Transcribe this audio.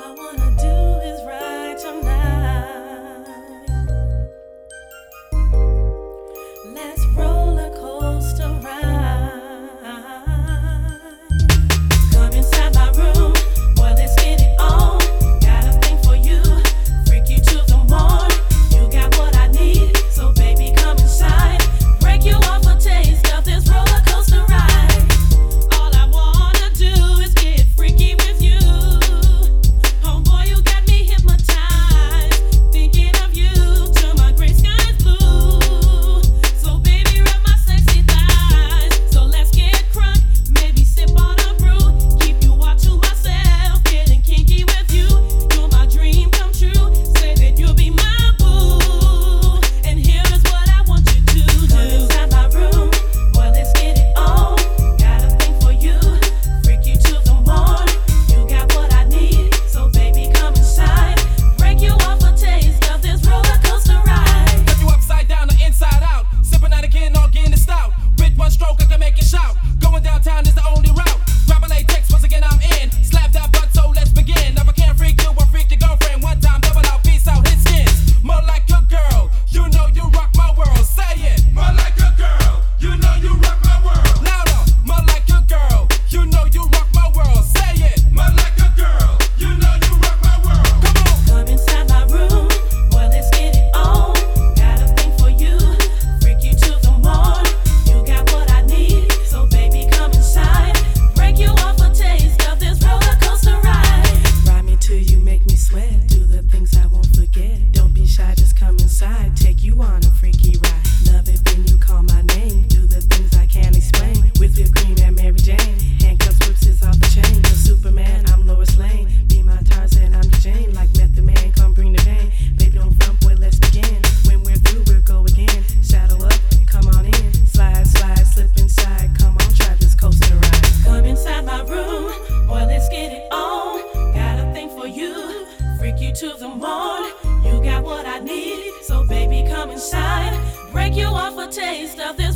I wanna do is ride tonight. Let's roller coaster ride. Come inside my room, boy, let's get it on. Got a thing for you, freak you to the morn. You got what I need, so baby come inside. Break you off a taste of this roller coaster ride. All I wanna do is get freaky with you. Oh boy, you got me hypnotized, thinking of you till my gray skies blue. So baby, rub my sexy thighs. So let's get crunk, maybe sip on a brew. Keep you all to myself, getting kinky with you. You're my dream come true. Say that you'll be my boo. And here is what I want you to do. Come inside my room, boy, let's get it on. Got a thing for you, freak you to the morn. You got what I need, so baby come inside. Break you off a taste of this roller coaster ride. Flip you upside down or inside out. Sipping out again or getting it stout. With one stroke I can make it shout. Going downtown is the only route. Grab a latex, once again I'm in. Slap that butt, so let's begin. Never can freak you or freak your girlfriend. One time double out, peace out, hit skins. More like a girl, you know you rock my world. Say it. More like a girl, you know you rock my world. Louder. More like a girl, you know you rock my world. Say it. More like a girl, you know you rock my world. Come on. Come inside my room, boy, let's get it on. Got a thing for you, freak you to the morn. You got what I need, so baby come inside. Break you off a taste of this roller coaster ride. Ride me till you make me sweat, do the things I won't forget. Don't be shy, just come inside, take you on a freaky ride. Love it when you call my name, do the things I can't explain. With whipped cream and Mary Jane, handcuffs, whips is off the chain. You're Superman, I'm Lois Lane. Be my Tarzan, I'm your Jane. Like Method Man, come bring the pain. Baby, don't front, boy, let's begin. When we're through, we'll go again. Saddle up, come on in. Slide, slide, slip inside. Come on, try this coaster ride. Come inside my room, boy, let's get it on. Got a thing for you, freak you to the morn. You got what I need, so baby, come inside. Break you off a taste of this